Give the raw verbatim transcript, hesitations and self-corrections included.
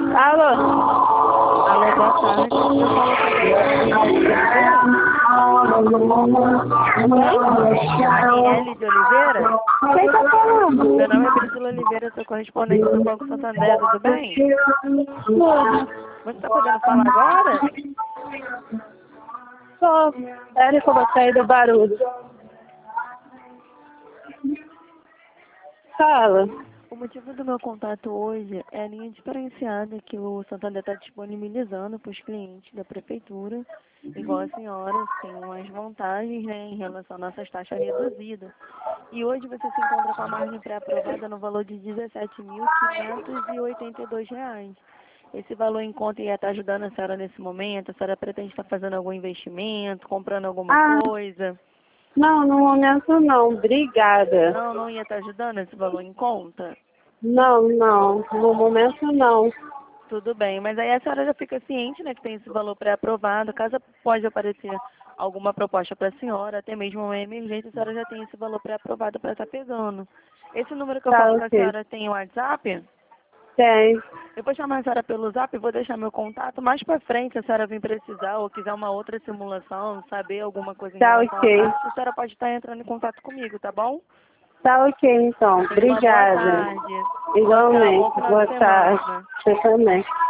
Alô? Alô, boa tarde. Eu falo com a Aniele de Oliveira. Quem tá falando? Meu nome é Priscila Oliveira, sou correspondente do Banco Santander, tudo bem? Você está podendo falar agora? Só. Pera que eu vou sair do barulho. Fala. O motivo do meu contato hoje é a linha diferenciada que o Santander está disponibilizando para os clientes da prefeitura, igual a senhora, tem umas vantagens, né, em relação às nossas taxas reduzidas. E hoje você se encontra com a margem pré-aprovada no valor de dezessete mil quinhentos e oitenta e dois reais. Esse valor em conta ia estar ajudando a senhora nesse momento? A senhora pretende estar fazendo algum investimento, comprando alguma Ah, coisa? não, no momento não. Obrigada. Não, não ia estar ajudando esse valor em conta? Não, não. No momento não. Tudo bem, mas aí a senhora já fica ciente, né, que tem esse valor pré-aprovado. Caso pode aparecer alguma proposta para a senhora, até mesmo uma emergência, a senhora já tem esse valor pré-aprovado para estar pegando. Esse número que eu Tá, falo com a ok. senhora tem o WhatsApp? Tem. Eu vou chamar a senhora pelo Zap, vou deixar meu contato. Mais para frente, se a senhora vir precisar ou quiser uma outra simulação, saber alguma coisa em Tá, relação à ok. taxa, a senhora pode estar entrando em contato comigo, tá bom? Tá, ok, então. Tenha uma boa Obrigada. tarde. Tchau, tchau. Bom Igualmente. final Boa de tarde. semana. Você também.